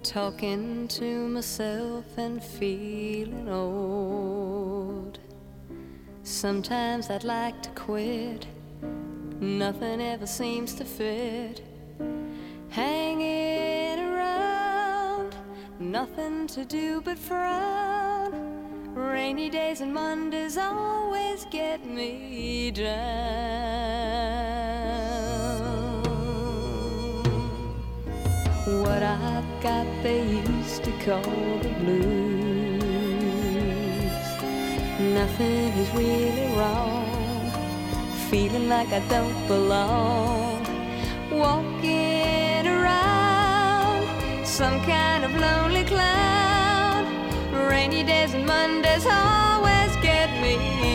talking to myself and feeling old. Sometimes I'd like to quit, nothing ever seems to fit. Hanging around, nothing to do but frown. Rainy days and Mondays always get me down. What I've got they used to call the blues. Nothing is really wrong, feeling like I don't belong. Walking around, some kind of lonely clown. Rainy days and Mondays always get me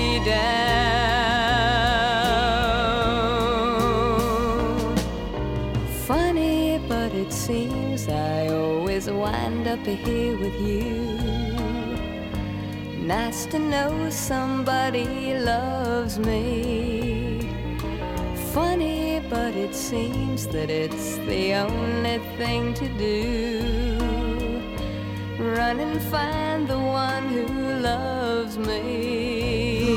down. Funny, but it seems I always wind up here with you. Nice to know somebody loves me. Funny, but it seems that it's the only thing to do. Run and find the one who loves me.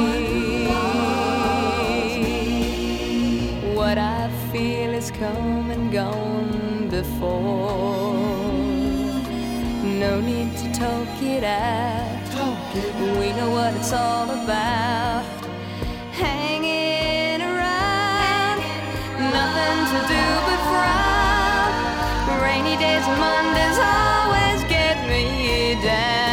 What I feel is come and gone before. No need to talk it out. We know what it's all about. Hanging around, nothing to do but frown. Rainy days and Mondays always get me down.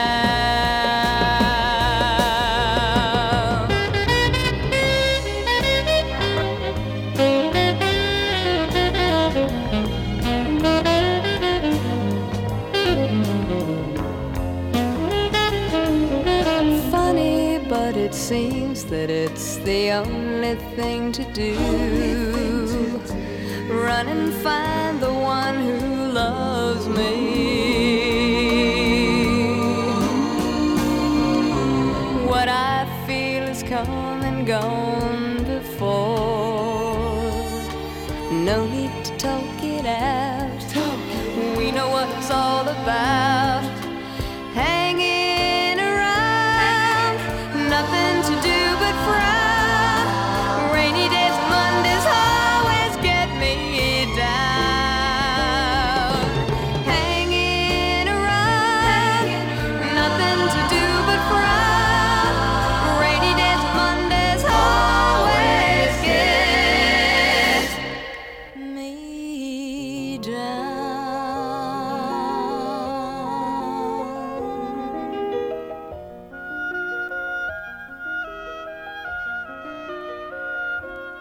Funny, but it seems that it's the only thing to do. Run and find the one who loves me. What I feel is come and gone before. No need to talk it out. We know what it's all about.